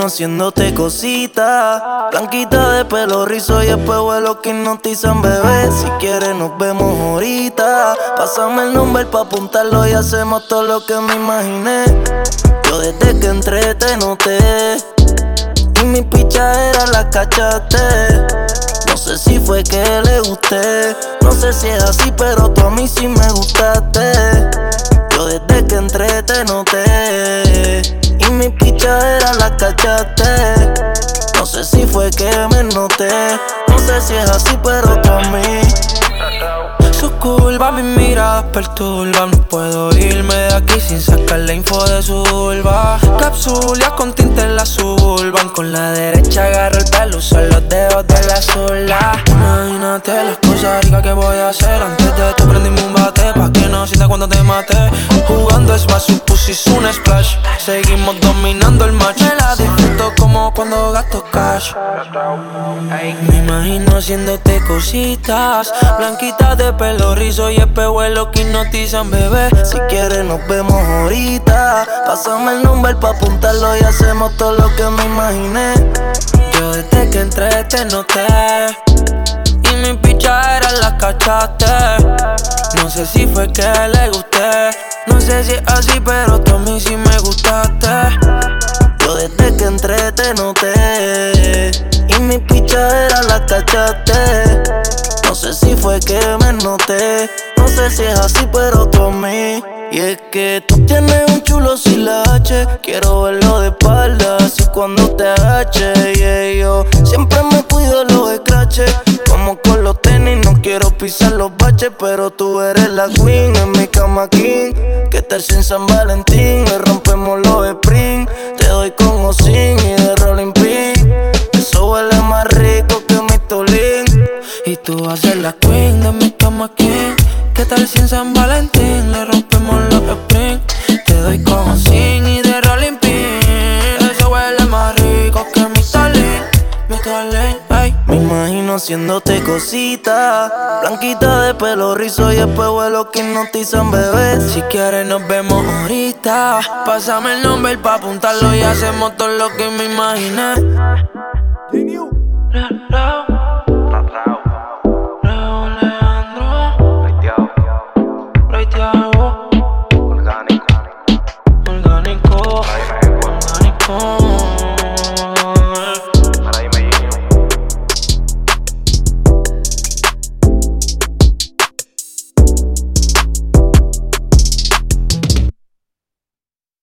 imagino haciéndote cositas. Blanquita de pelo rizo y espejuelos que hipnotizan, bebé. Si quieres nos vemos ahorita. Pásame el número pa' apuntarlo y hacemos todo lo que me imaginé. Yo desde que entré te noté y mi pichadera la cachaste. No sé si fue que le gusté, no sé si es así, pero tú a mí sí me gustaste. Yo desde que entré te noté y mi pichadera la cachaste. No sé si fue que me noté, no sé si es así, pero tú a mí. Su curva, mi mirada perturba. No puedo irme de aquí sin sacar la info de su vulva. Capsulia con tinte en la suburban. Con la derecha agarro el pelo, uso los dedos de la sola. Imagínate las cosas ricas que voy a hacer. Antes de te prendimos un bate pa' que no sienta cuando te mate. Jugando es más, su pussy es un splash. Seguimos dominando el match. Me la disfruto como cuando gasto cash. Me imagino haciéndote cositas. Blanquita de pelo rizo y espejuelos que hipnotizan, bebé. Si quieres nos vemos ahorita. Pásame el número pa' apuntarlo y hacemos todo lo que me imaginé. Yo desde que entré te noté y mi pichadera la cachaste. No sé si fue que le gusté, no sé si es así, pero tú a mí sí me gustaste. Yo desde que entré te noté y mi pichadera la cachaste. No sé si fue que me noté, no sé si es así, pero tú a mí. Y es que tú tienes un chulo sin la H. Quiero verlo de espalda, así cuando te agaches. Yeah, yo siempre me cuido los scratches, como con los tenis, no quiero pisar los baches. Pero tú eres la queen, en mi cama king. Que tal si en San Valentín le rompemos los springs? Te doy con o sin y de rolling pin. Eso huele más rico que mi tolín. Y tú vas a ser la queen de mi cama king. ¿Qué tal si en San Valentín le rompemos los springs? Te doy con sin y de rolling pin. Eso huele más rico que mi talín, ay. Me imagino haciéndote cositas. Blanquita de pelo rizo y espejuelos que hipnotizan, bebé. Si quieres nos vemos ahorita. Pásame el número pa' apuntarlo y hacemos todo lo que me imaginé.